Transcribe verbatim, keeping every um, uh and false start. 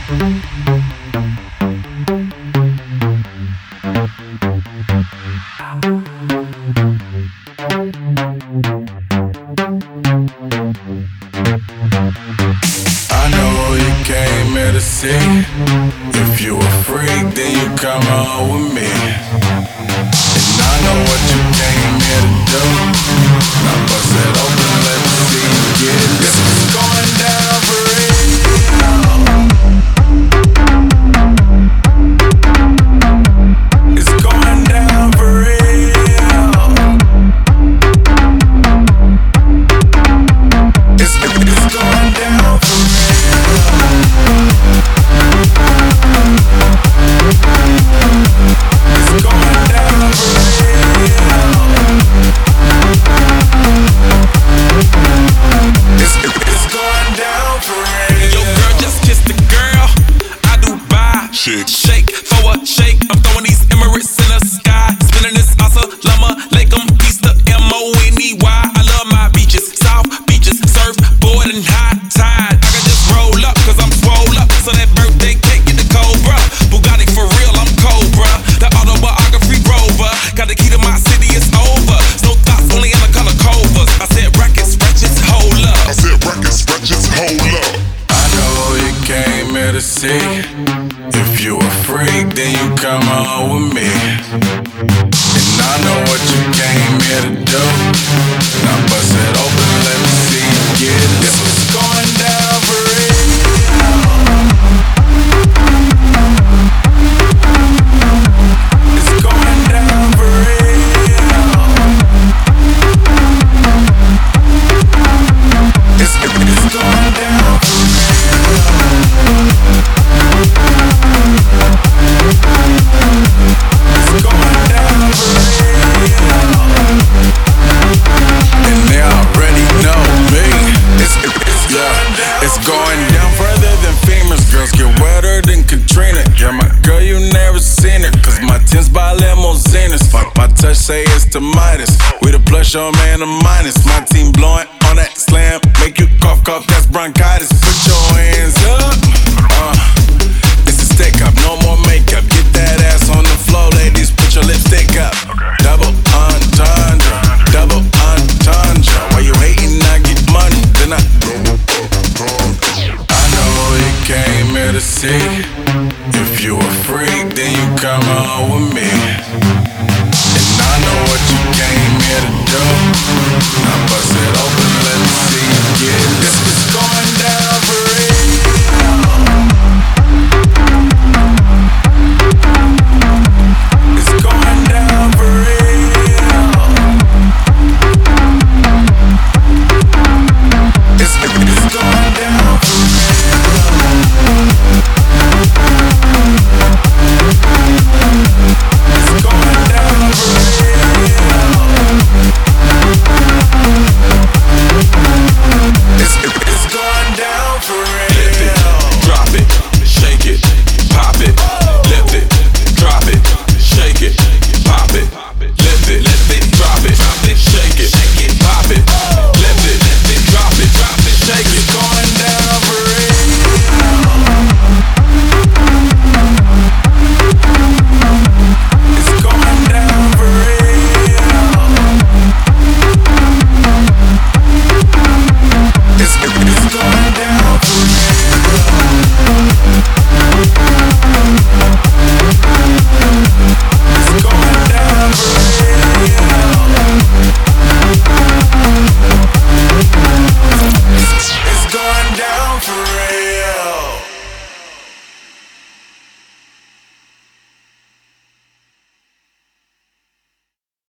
I know you came here to see. If you a freak, then you come on with me. And I know what you came here to do. Now bust it open, let me see you get it. This is going down for real. It's going down for real. It's, it's going down for real. It's going down for real. It's, it's going down for real. Yo, girl, just kiss the girl. I do buy. Shake, shake, throw a shake. I'm throwing these Emirates in the sky. Spinning this Asa, Lama, Lakem, Easter, M O N E Y. I love my beaches, South beaches, surf, board, and high tide. I can just roll up, cause I'm swole up. So that birthday cake get the Cobra. Bugatti for real, I'm Cobra. The autobiography rover. Got the key to my city, it's over. No thoughts, only in the color covers. I said rackets, wretches, hold up. I said rackets, wretches, hold up. I know you came here to see. If you a freak, then you come on with me. And I know what you came here to do. Now bust it open, let me see you get it. This was going down for real. It's going down for real. It's, it's going down for real. It's going down for real. And they already know me. It's, it's, yeah, it's going down further than famous. Girls get wetter than Katrina. Yeah, my girl, you never seen it. Cause my tins by limousines. Fuck my touch, say it's the Midas. We the plus, your man, a minus. My team blowing on that slam. Make you cough, cough, that's bronchitis. Put your hands up. Uh, it's a stick up, no more makeup. Get that ass on the floor, ladies. Put your lipstick up. Double entendre, double entendre. Why you hating? I get money, then I. I know you came here to see. If you a freak, then you come on with me. And I know what you came here to do. Now bust it open.